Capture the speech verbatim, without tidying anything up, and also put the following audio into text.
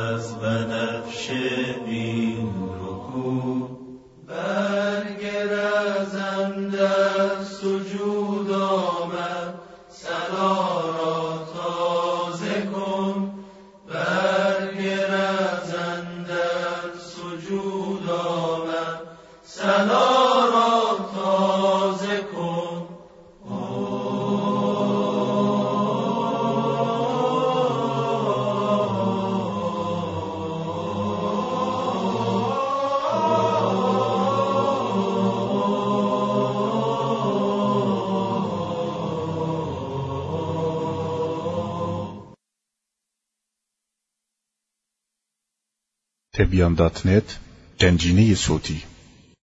از بنفشه بین رکوع، برگ رزم در سجود آمد صلا را تازه کن، برگ رزم در سجود آمد صلا را تازه کن. تبیان دات نت گنجینه صوتی